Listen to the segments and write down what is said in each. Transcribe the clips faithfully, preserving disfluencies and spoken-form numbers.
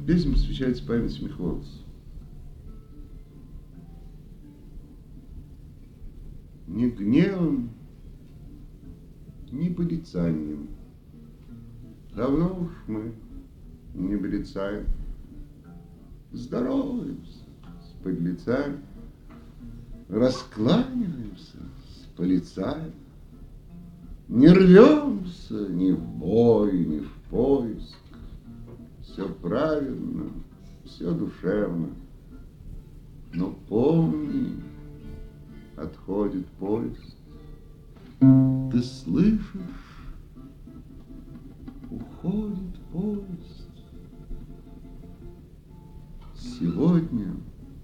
Песня посвящается памяти Михлолоса. Ни гневом, ни порицанием давно уж мы не брецаем. Здороваемся с подлецами, раскланиваемся с полицаем. Не рвемся ни в бой, ни в поиск. Все правильно, все душевно. Но помни, отходит поезд. Ты слышишь? Уходит поезд. Сегодня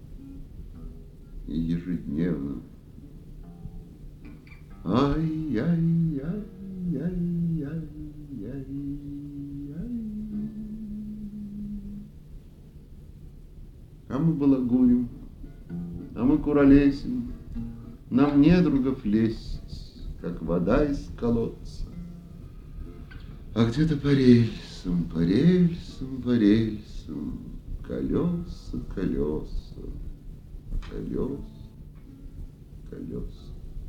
и ежедневно. Ай-яй-яй-яй-яй-яй. А мы балагурим, а мы куролесим, нам недругов лезть, как вода из колодца. А где-то по рельсам, по рельсам, по рельсам, колеса, колеса, колеса, колеса.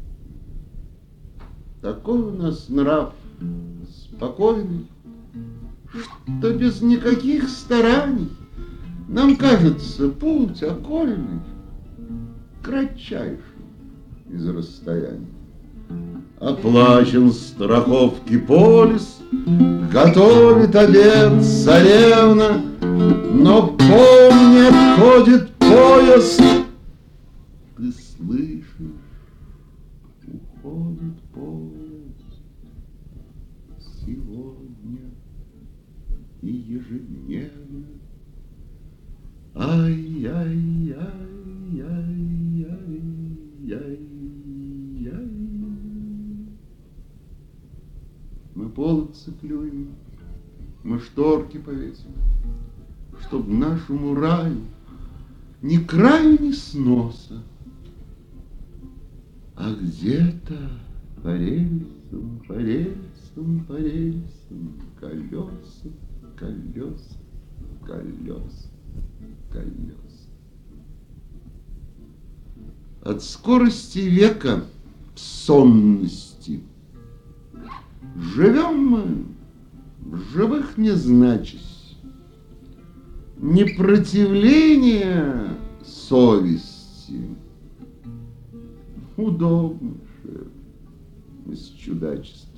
Такой у нас нрав спокойный, что без никаких стараний нам кажется путь окольный кратчайшим из расстояний. Оплачен страховки полис, готовит обед царевна, но помни, отходит поезд. Ты слышишь, уходит поезд сегодня и ежедневно. Ай-яй-яй-яй-яй-яй-яй. Мы половцы клюем, мы шторки повесим, чтоб нашему раю ни краю, ни сноса. А где-то по рельсам, по рельсам, по рельсам колеса, колеса, колеса, колеса. От скорости века сонности живем мы, в живых не значась. Непротивление совести удобнейшее из чудачества.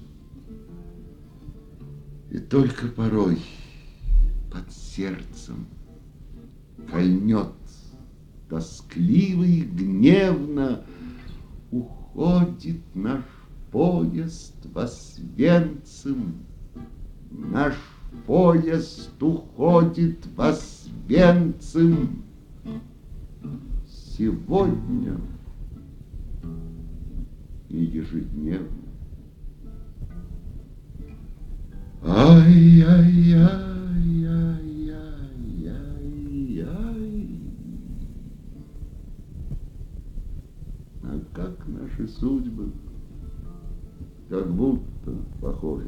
И только порой под сердцем кольнет тоскливо и гневно. Уходит наш поезд в Освенцим, наш поезд уходит в Освенцим. Сегодня и ежедневно. Ай-яй-яй-яй-яй-яй. А как наши судьбы, как будто похожи.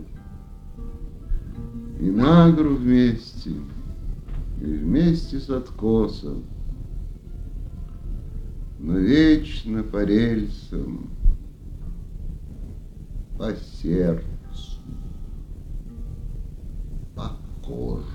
И на гору вместе, и вместе с откосом, но вечно по рельсам, по сердцу, по коже.